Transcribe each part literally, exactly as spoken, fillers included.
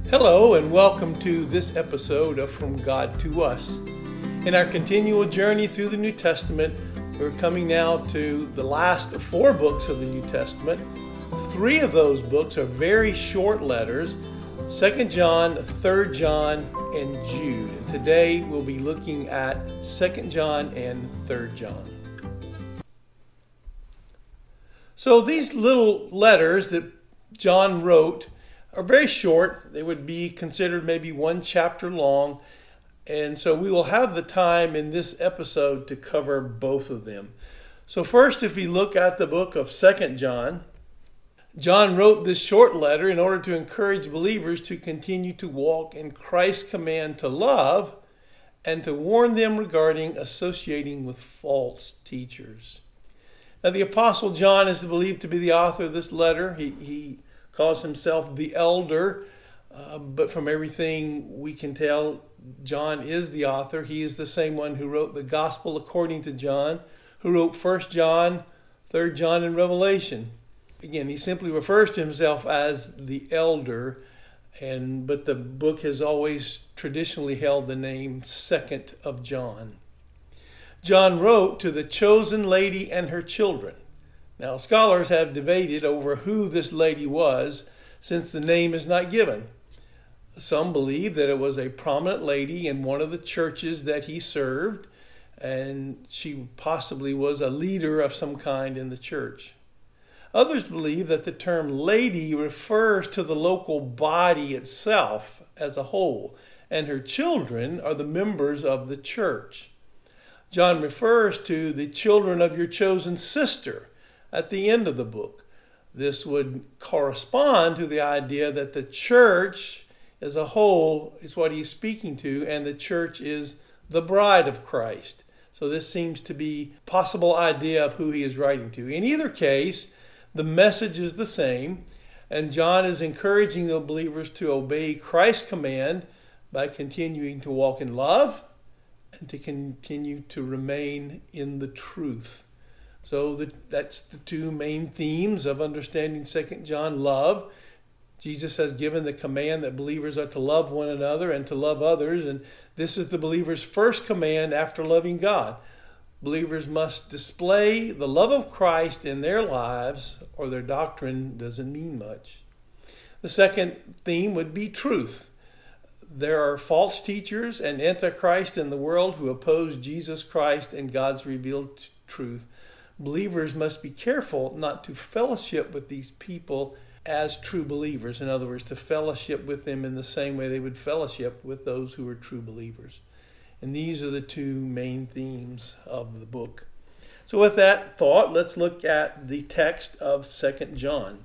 Hello and welcome to this episode of From God to Us. In our continual journey through the New Testament, we're coming now to the last four books of the New Testament. Three of those books are very short letters, Second John, Third John, and Jude. And today we'll be looking at Second John and Third John. So these little letters that John wrote are very short. They would be considered maybe one chapter long. And so we will have the time in this episode to cover both of them. So first, if we look at the book of Second John, John wrote this short letter in order to encourage believers to continue to walk in Christ's command to love and to warn them regarding associating with false teachers. Now, the Apostle John is believed to be the author of this letter. He, he calls himself the elder, uh, but from everything we can tell, John is the author. He is the same one who wrote the Gospel according to John, who wrote First John, Third John, and Revelation. Again, he simply refers to himself as the elder, and but the book has always traditionally held the name Second of John. John wrote to the chosen lady and her children. Now, scholars have debated over who this lady was, since the name is not given. Some believe that it was a prominent lady in one of the churches that he served, and she possibly was a leader of some kind in the church. Others believe that the term lady refers to the local body itself as a whole, and her children are the members of the church. John refers to the children of your chosen sister at the end of the book. This would correspond to the idea that the church as a whole is what he's speaking to, and the church is the bride of Christ. So this seems to be a possible idea of who he is writing to. In either case, the message is the same, and John is encouraging the believers to obey Christ's command by continuing to walk in love and to continue to remain in the truth. So the, that's the two main themes of understanding Second John: love. Jesus has given the command that believers are to love one another and to love others, and this is the believer's first command after loving God. Believers must display the love of Christ in their lives, or their doctrine doesn't mean much. The second theme would be truth. There are false teachers and antichrist in the world who oppose Jesus Christ and God's revealed truth. Believers must be careful not to fellowship with these people as true believers. In other words, to fellowship with them in the same way they would fellowship with those who are true believers. And these are the two main themes of the book. So with that thought, let's look at the text of Second John.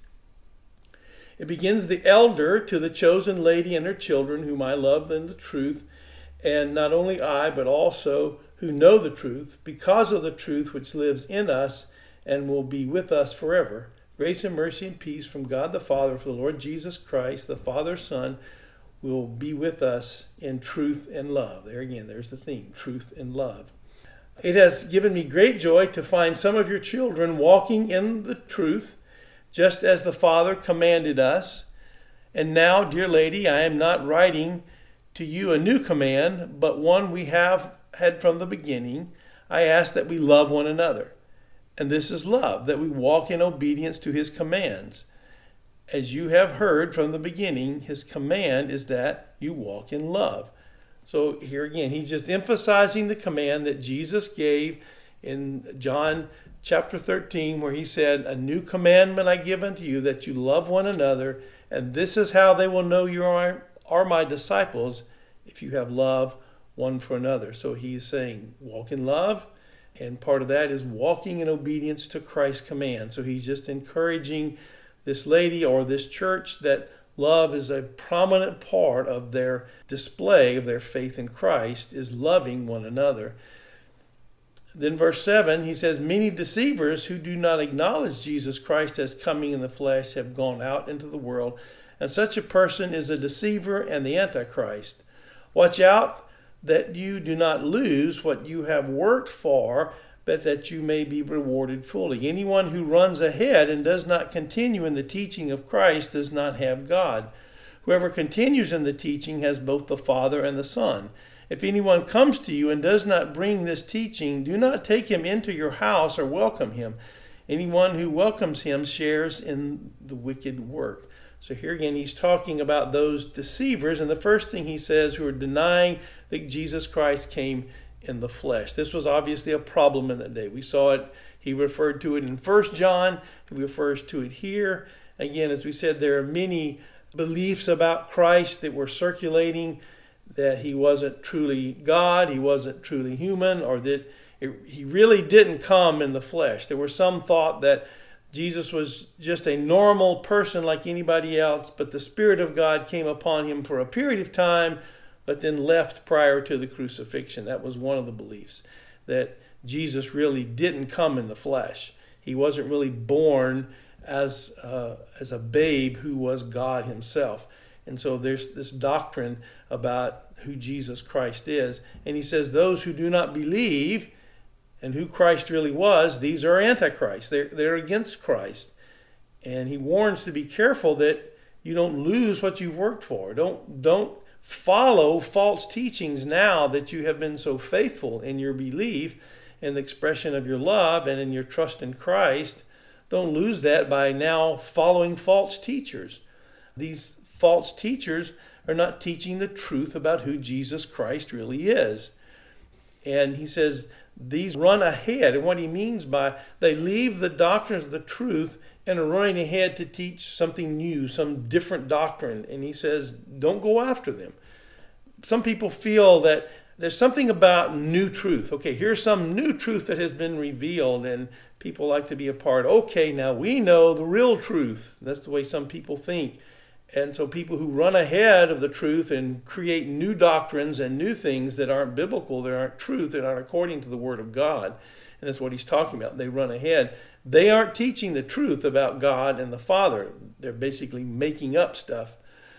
It begins, "The elder to the chosen lady and her children, whom I love in the truth, and not only I, but also who know the truth, because of the truth which lives in us and will be with us forever. Grace and mercy and peace from God the Father, for the Lord Jesus Christ, the Father's Son, will be with us in truth and love." There again, there's the theme, truth and love. "It has given me great joy to find some of your children walking in the truth, just as the Father commanded us. And now, dear lady, I am not writing to you a new command, but one we have had from the beginning. I ask that we love one another. And this is love, that we walk in obedience to his commands. As you have heard from the beginning, his command is that you walk in love." So here again, he's just emphasizing the command that Jesus gave in John chapter thirteen, where he said, "A new commandment I give unto you, that you love one another, and this is how they will know you are, are my disciples, if you have love one for another." So he's saying, walk in love, and part of that is walking in obedience to Christ's command. So he's just encouraging this lady or this church that love is a prominent part of their display of their faith in Christ, is loving one another. Then verse seven, he says, "Many deceivers who do not acknowledge Jesus Christ as coming in the flesh have gone out into the world, and such a person is a deceiver and the Antichrist. Watch out that you do not lose what you have worked for, but that you may be rewarded fully. Anyone who runs ahead and does not continue in the teaching of Christ does not have God. Whoever continues in the teaching has both the Father and the Son. If anyone comes to you and does not bring this teaching, do not take him into your house or welcome him. Anyone who welcomes him shares in the wicked work. So here again, he's talking about those deceivers. And the first thing he says, who are denying that Jesus Christ came in the flesh. This was obviously a problem in that day. We saw it. He referred to it in First John. He refers to it here. Again, as we said, there are many beliefs about Christ that were circulating, that he wasn't truly God, he wasn't truly human, or that it, he really didn't come in the flesh. There were some thought that Jesus was just a normal person like anybody else, but the Spirit of God came upon him for a period of time, but then left prior to the crucifixion. That was one of the beliefs, that Jesus really didn't come in the flesh. He wasn't really born as uh, as a babe who was God himself. And so there's this doctrine about who Jesus Christ is. And he says those who do not believe and who Christ really was, these are antichrist. They're, they're against Christ. And he warns to be careful that you don't lose what you've worked for. Don't, don't follow false teachings now that you have been so faithful in your belief and the expression of your love and in your trust in Christ. Don't lose that by now following false teachers. These false teachers are not teaching the truth about who Jesus Christ really is. And he says these run ahead. And what he means by they leave the doctrines of the truth and are running ahead to teach something new, some different doctrine. And he says, don't go after them. Some people feel that there's something about new truth. Okay, here's some new truth that has been revealed, and people like to be a part. Okay, now we know the real truth. That's the way some people think. And so people who run ahead of the truth and create new doctrines and new things that aren't biblical, that aren't truth, that aren't according to the Word of God, and that's what he's talking about. They run ahead. They aren't teaching the truth about God and the Father. They're basically making up stuff.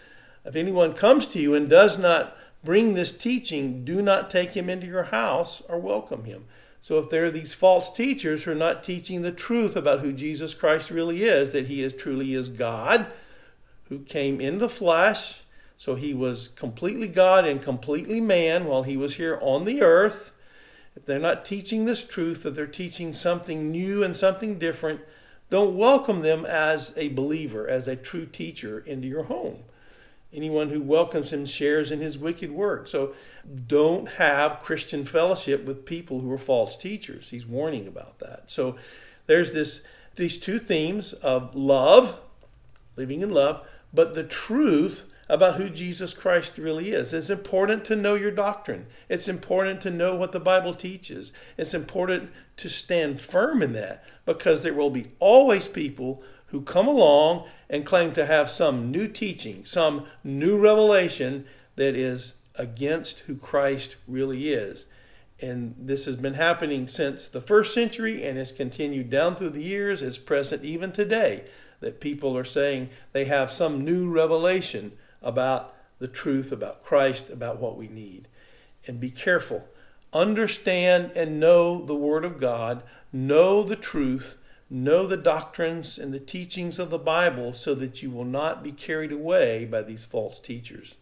If anyone comes to you and does not bring this teaching, do not take him into your house or welcome him. So if there are these false teachers who are not teaching the truth about who Jesus Christ really is, that he is truly is God, who came in the flesh, so he was completely God and completely man while he was here on the earth. If they're not teaching this truth, that they're teaching something new and something different, don't welcome them as a believer, as a true teacher into your home. Anyone who welcomes him shares in his wicked work. So don't have Christian fellowship with people who are false teachers. He's warning about that. So there's this these two themes of love, living in love, but the truth about who Jesus Christ really is. It's important to know your doctrine. It's important to know what the Bible teaches. It's important to stand firm in that, because there will be always people who come along and claim to have some new teaching, some new revelation that is against who Christ really is. And this has been happening since the first century and has continued down through the years. It's present even today, that people are saying they have some new revelation about the truth, about Christ, about what we need. And be careful. Understand and know the Word of God. Know the truth. Know the doctrines and the teachings of the Bible, so that you will not be carried away by these false teachers.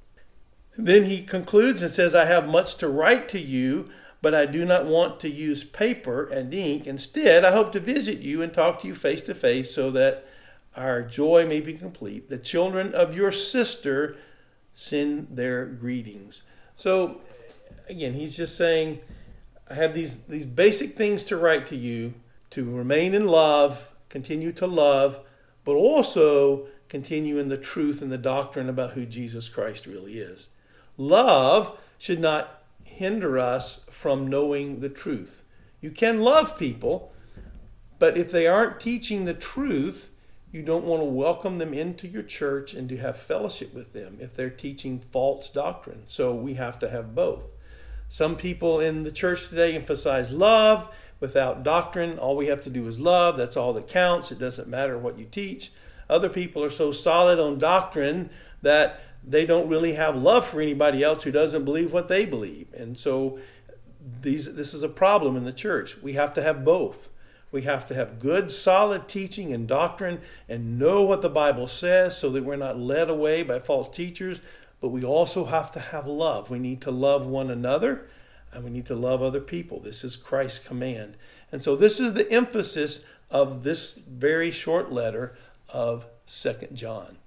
And then he concludes and says, I have much to write to you, but I do not want to use paper and ink. Instead, I hope to visit you and talk to you face to face, so that our joy may be complete. The children of your sister send their greetings. So, again, he's just saying, I have these, these basic things to write to you, to remain in love, continue to love, but also continue in the truth and the doctrine about who Jesus Christ really is. Love should not hinder us from knowing the truth. You can love people, but if they aren't teaching the truth, you don't want to welcome them into your church and to have fellowship with them if they're teaching false doctrine. So we have to have both. Some people in the church today emphasize love without doctrine. All we have to do is love. That's all that counts. It doesn't matter what you teach. Other people are so solid on doctrine that they don't really have love for anybody else who doesn't believe what they believe. And so these, this is a problem in the church. We have to have both. We have to have good, solid teaching and doctrine and know what the Bible says so that we're not led away by false teachers. But we also have to have love. We need to love one another and we need to love other people. This is Christ's command. And so this is the emphasis of this very short letter of Second John.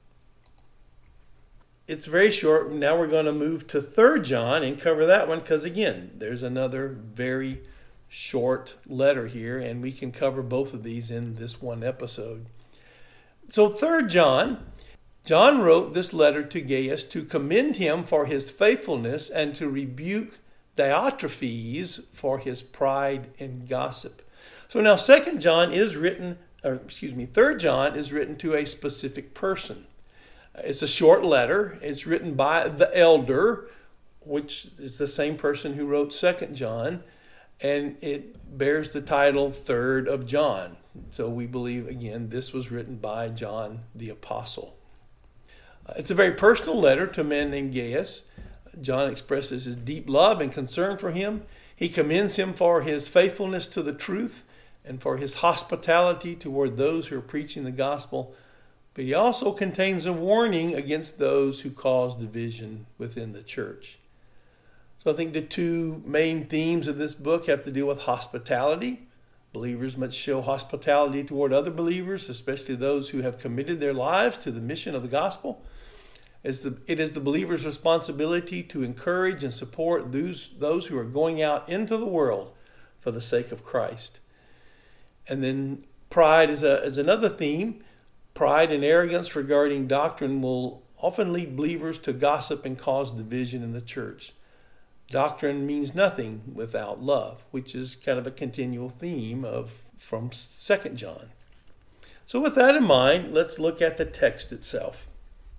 It's very short. Now we're going to move to Third John and cover that one because, again, there's another very short letter here, and we can cover both of these in this one episode. So Third John, John wrote this letter to Gaius to commend him for his faithfulness and to rebuke Diotrephes for his pride and gossip. So now Second John is written, or excuse me, Third John is written to a specific person. It's a short letter. It's written by the elder, which is the same person who wrote Second John, and it bears the title Third of John. So we believe, again, this was written by John the Apostle. It's a very personal letter to a man named Gaius. John expresses his deep love and concern for him. He commends him for his faithfulness to the truth and for his hospitality toward those who are preaching the gospel. But he also contains a warning against those who cause division within the church. So I think the two main themes of this book have to do with hospitality. Believers must show hospitality toward other believers, especially those who have committed their lives to the mission of the gospel. It's the, it is the believer's responsibility to encourage and support those, those who are going out into the world for the sake of Christ. And then pride is, a, is another theme. Pride and arrogance regarding doctrine will often lead believers to gossip and cause division in the church. Doctrine means nothing without love, which is kind of a continual theme of from Second John. So with that in mind, let's look at the text itself.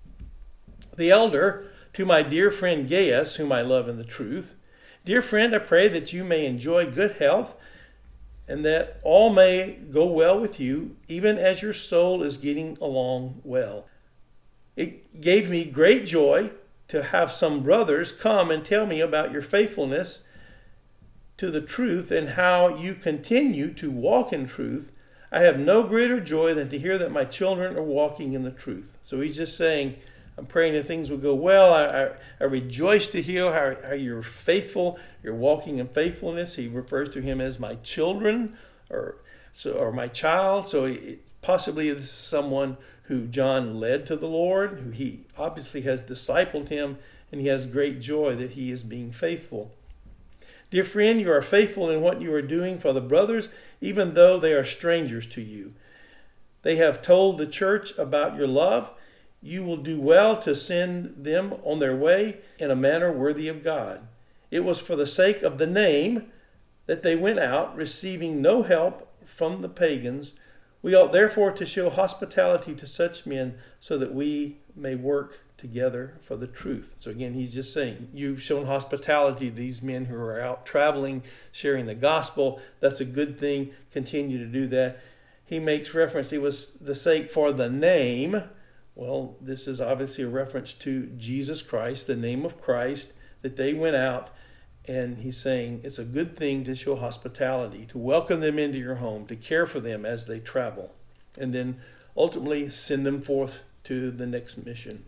The elder, to my dear friend Gaius, whom I love in the truth. Dear friend, I pray that you may enjoy good health and that all may go well with you, even as your soul is getting along well. It gave me great joy to have some brothers come and tell me about your faithfulness to the truth and how you continue to walk in truth. I have no greater joy than to hear that my children are walking in the truth. So he's just saying, I'm praying that things will go well. I, I, I rejoice to hear how, how you're faithful, you're walking in faithfulness. He refers to him as my children or so or my child. So it, possibly this is someone who John led to the Lord, who he obviously has discipled him, and he has great joy that he is being faithful. Dear friend, you are faithful in what you are doing for the brothers, even though they are strangers to you. They have told the church about your love. You will do well to send them on their way in a manner worthy of God. It was for the sake of the name that they went out, receiving no help from the pagans. We ought therefore to show hospitality to such men so that we may work together for the truth. So again, he's just saying, you've shown hospitality to these men who are out traveling, sharing the gospel. That's a good thing. Continue to do that. He makes reference, it was the sake for the name. Well, this is obviously a reference to Jesus Christ, the name of Christ, that they went out. And he's saying it's a good thing to show hospitality, to welcome them into your home, to care for them as they travel, and then ultimately send them forth to the next mission.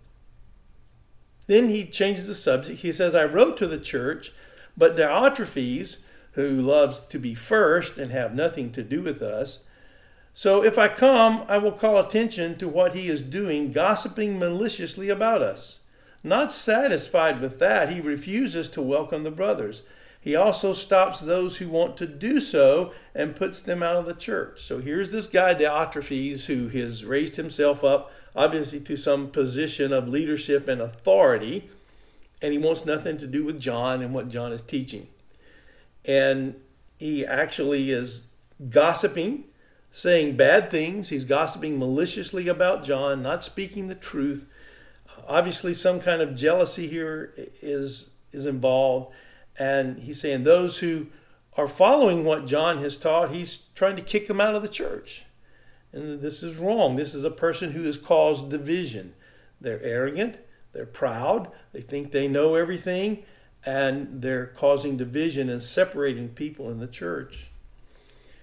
Then he changes the subject. He says, I wrote to the church, but Diotrephes, who loves to be first and have nothing to do with us, so if I come, I will call attention to what he is doing, gossiping maliciously about us. Not satisfied with that, he refuses to welcome the brothers. He also stops those who want to do so and puts them out of the church. So here's this guy Diotrephes who has raised himself up, obviously to some position of leadership and authority, and he wants nothing to do with John and what John is teaching. And he actually is gossiping, saying bad things. He's gossiping maliciously about John, not speaking the truth. Obviously, some kind of jealousy here is, is involved. And he's saying those who are following what John has taught, he's trying to kick them out of the church. And this is wrong. This is a person who has caused division. They're arrogant. They're proud. They think they know everything. And they're causing division and separating people in the church.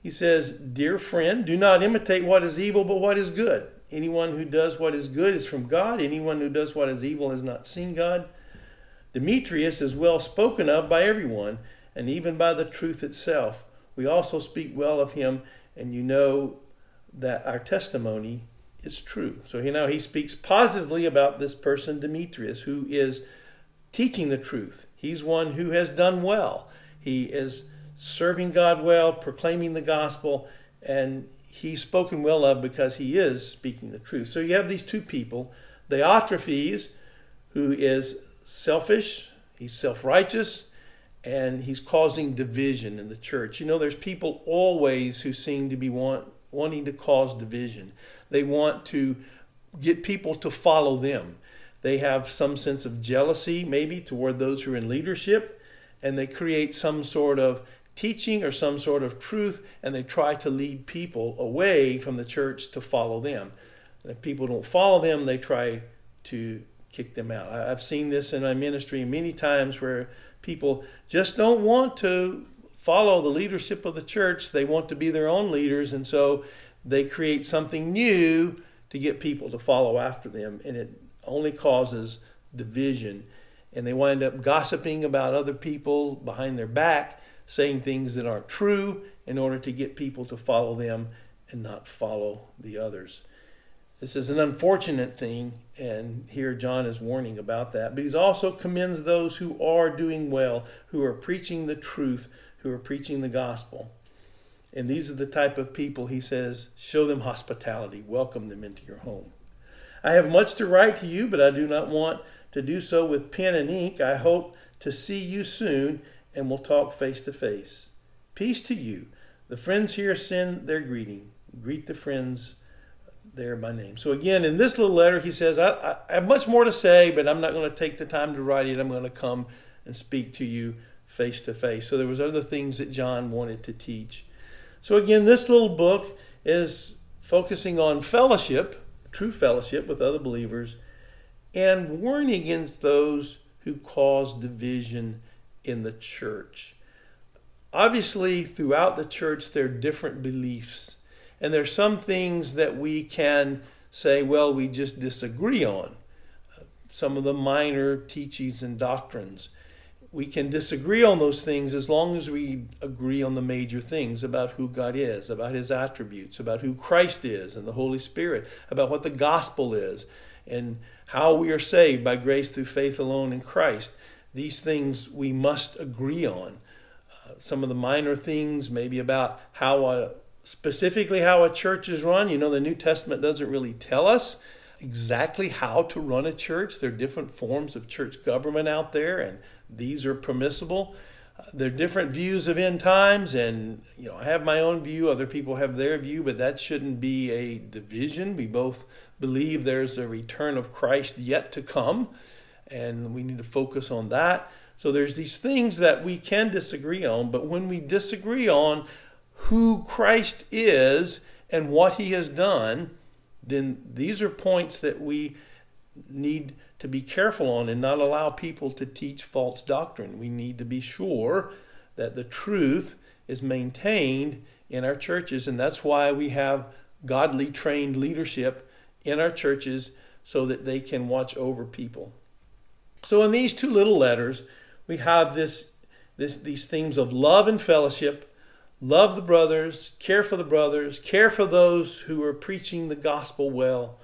He says, "Dear friend, do not imitate what is evil, but what is good. Anyone who does what is good is from God. Anyone who does what is evil has not seen God." Demetrius is well spoken of by everyone, and even by the truth itself. We also speak well of him, and you know that our testimony is true. So you know he speaks positively about this person, Demetrius, who is teaching the truth. He's one who has done well. He is serving God well, proclaiming the gospel, and he's spoken well of because he is speaking the truth. So you have these two people, Diotrephes, who is selfish, he's self-righteous, and he's causing division in the church. You know, there's people always who seem to be want, wanting to cause division. They want to get people to follow them. They have some sense of jealousy, maybe, toward those who are in leadership, and they create some sort of teaching or some sort of truth, and they try to lead people away from the church to follow them. And if people don't follow them, they try to kick them out. I've seen this in my ministry many times where people just don't want to follow the leadership of the church. They want to be their own leaders, and so they create something new to get people to follow after them, and it only causes division. And they wind up gossiping about other people behind their back, saying things that aren't true in order to get people to follow them and not follow the others. This is an unfortunate thing, and here John is warning about that. But he also commends those who are doing well, who are preaching the truth, who are preaching the gospel. And these are the type of people, he says, show them hospitality, welcome them into your home. I have much to write to you, but I do not want to do so with pen and ink. I hope to see you soon, and we'll talk face to face. Peace to you. The friends here send their greeting. Greet the friends there by name. So again, in this little letter, he says, I, I have much more to say, but I'm not going to take the time to write it. I'm going to come and speak to you face to face. So there was other things that John wanted to teach. So again, this little book is focusing on fellowship, true fellowship with other believers, and warning against those who cause division in the church. Obviously, throughout the church, there are different beliefs. And there's some things that we can say, well, we just disagree on. Some of the minor teachings and doctrines. We can disagree on those things as long as we agree on the major things about who God is, about his attributes, about who Christ is and the Holy Spirit, about what the gospel is, and how we are saved by grace through faith alone in Christ. These things we must agree on. Uh, some of the minor things, maybe about how a Specifically how a church is run. You know, the New Testament doesn't really tell us exactly how to run a church. There are different forms of church government out there, and these are permissible. Uh, there are different views of end times, and you know, I have my own view, other people have their view, but that shouldn't be a division. We both believe there's a return of Christ yet to come, and we need to focus on that. So there's these things that we can disagree on, but when we disagree on who Christ is and what he has done, then these are points that we need to be careful on and not allow people to teach false doctrine. We need to be sure that the truth is maintained in our churches, and that's why we have godly trained leadership in our churches so that they can watch over people. So in these two little letters, we have this, this these themes of love and fellowship. Love the brothers, care for the brothers, care for those who are preaching the gospel well.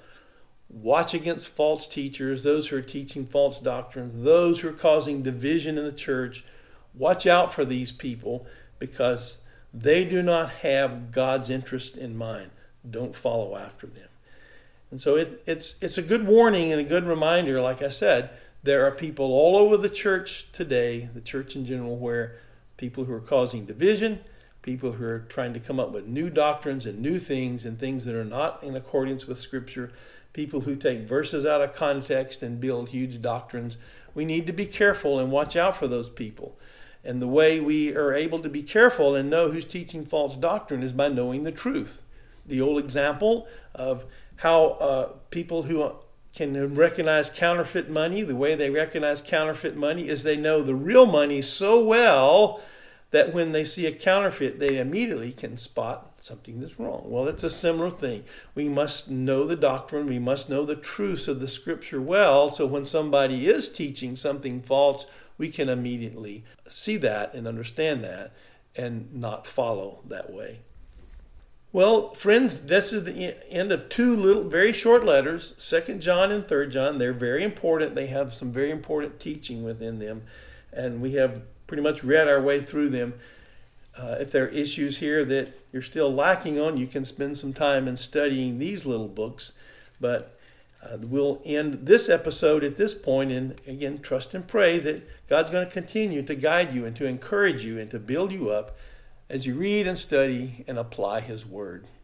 Watch against false teachers, those who are teaching false doctrines, those who are causing division in the church. Watch out for these people because they do not have God's interest in mind. Don't follow after them. And so it, it's, it's a good warning and a good reminder. Like I said, there are people all over the church today, the church in general, where people who are causing division, people who are trying to come up with new doctrines and new things and things that are not in accordance with Scripture, people who take verses out of context and build huge doctrines. We need to be careful and watch out for those people. And the way we are able to be careful and know who's teaching false doctrine is by knowing the truth. The old example of how uh, people who can recognize counterfeit money, the way they recognize counterfeit money is they know the real money so well that when they see a counterfeit, they immediately can spot something that's wrong. Well, it's a similar thing. We must know the doctrine. We must know the truths of the Scripture well, so when somebody is teaching something false, we can immediately see that and understand that and not follow that way. Well, friends, this is the end of two little, very short letters, Second John and Third John. They're very important. They have some very important teaching within them, and we have pretty much read our way through them. Uh, if there are issues here that you're still lacking on, you can spend some time in studying these little books. But uh, we'll end this episode at this point, and again, trust and pray that God's going to continue to guide you and to encourage you and to build you up as you read and study and apply His Word.